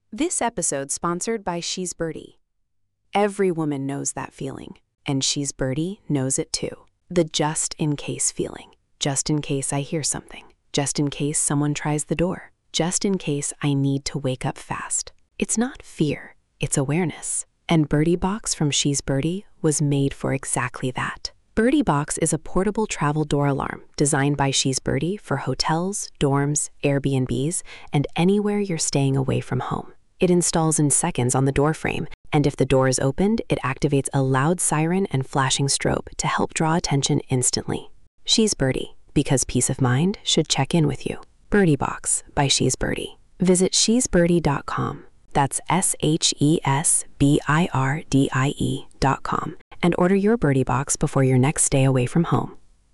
This episode sponsored by She's Birdie. Every woman knows that feeling, and She's Birdie knows it too. The just-in-case feeling. Just in case I hear something. Just in case someone tries the door. Just in case I need to wake up fast. It's not fear, it's awareness. And Birdie Box from She's Birdie was made for exactly that. Birdie Box is a portable travel door alarm designed by She's Birdie for hotels, dorms, Airbnbs, and anywhere you're staying away from home. It installs in seconds on the door frame, and if the door is opened, it activates a loud siren and flashing strobe to help draw attention instantly. She's Birdie, because peace of mind should check in with you. Birdie Box by She's Birdie. Visit shesbirdie.com. That's SHESBIRDIE.com. And order your Birdie Box before your next stay away from home.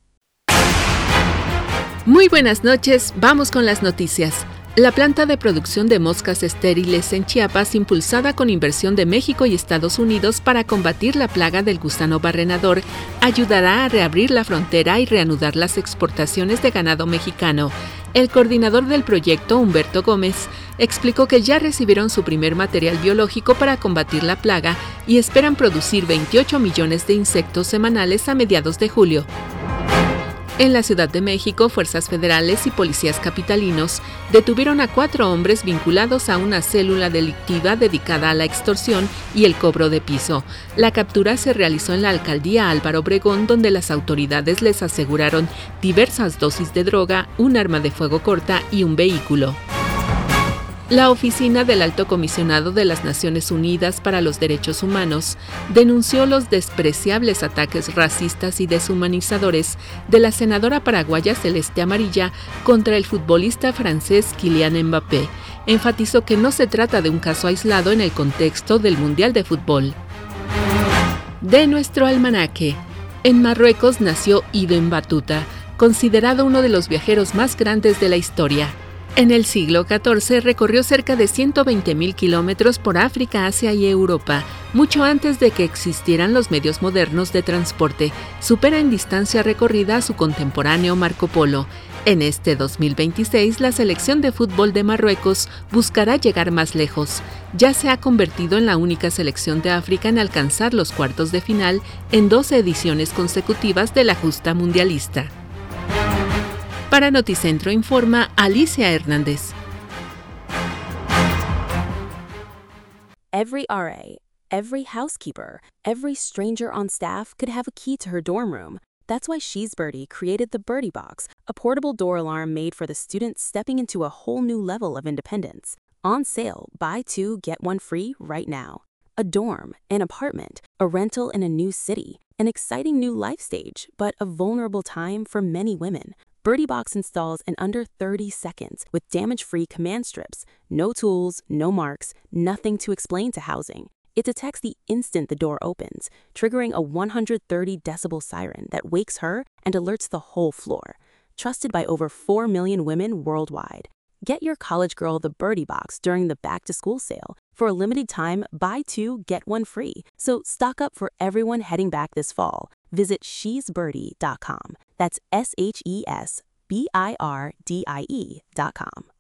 Muy buenas noches, vamos con las noticias. La planta de producción de moscas estériles en Chiapas, impulsada con inversión de México y Estados Unidos para combatir la plaga del gusano barrenador, ayudará a reabrir la frontera y reanudar las exportaciones de ganado mexicano. El coordinador del proyecto, Humberto Gómez, explicó que ya recibieron su primer material biológico para combatir la plaga y esperan producir 28 millones de insectos semanales a mediados de julio. En la Ciudad de México, fuerzas federales y policías capitalinos detuvieron a 4 hombres vinculados a una célula delictiva dedicada a la extorsión y el cobro de piso. La captura se realizó en la alcaldía Álvaro Obregón, donde las autoridades les aseguraron diversas dosis de droga, un arma de fuego corta y un vehículo. La Oficina del Alto Comisionado de las Naciones Unidas para los Derechos Humanos denunció los despreciables ataques racistas y deshumanizadores de la senadora paraguaya Celeste Amarilla contra el futbolista francés Kylian Mbappé. Enfatizó que no se trata de un caso aislado en el contexto del Mundial de Fútbol. De nuestro almanaque. En Marruecos nació Ibn Battuta, considerado uno de los viajeros más grandes de la historia. En el siglo XIV recorrió cerca de 120.000 kilómetros por África, Asia y Europa, mucho antes de que existieran los medios modernos de transporte. Supera en distancia recorrida a su contemporáneo Marco Polo. En este 2026, la selección de fútbol de Marruecos buscará llegar más lejos. Ya se ha convertido en la única selección de África en alcanzar los cuartos de final en 12 ediciones consecutivas de la justa mundialista. Para Noticentro informa Alicia Hernández. Every RA, every housekeeper, every stranger on staff could have a key to her dorm room. That's why She's Birdie created the Birdie Box, a portable door alarm made for the student stepping into a whole new level of independence. On sale, buy 2, get 1 free right now. A dorm, an apartment, a rental in a new city, an exciting new life stage, but a vulnerable time for many women. Birdie Box installs in under 30 seconds with damage-free command strips. No tools, no marks, nothing to explain to housing. It detects the instant the door opens, triggering a 130 decibel siren that wakes her and alerts the whole floor. Trusted by over 4 million women worldwide. Get your college girl the Birdie Box during the back-to-school sale. For a limited time, buy 2, get 1 free. So stock up for everyone heading back this fall. Visit shesbirdie.com. That's SHESBIRDIE.com.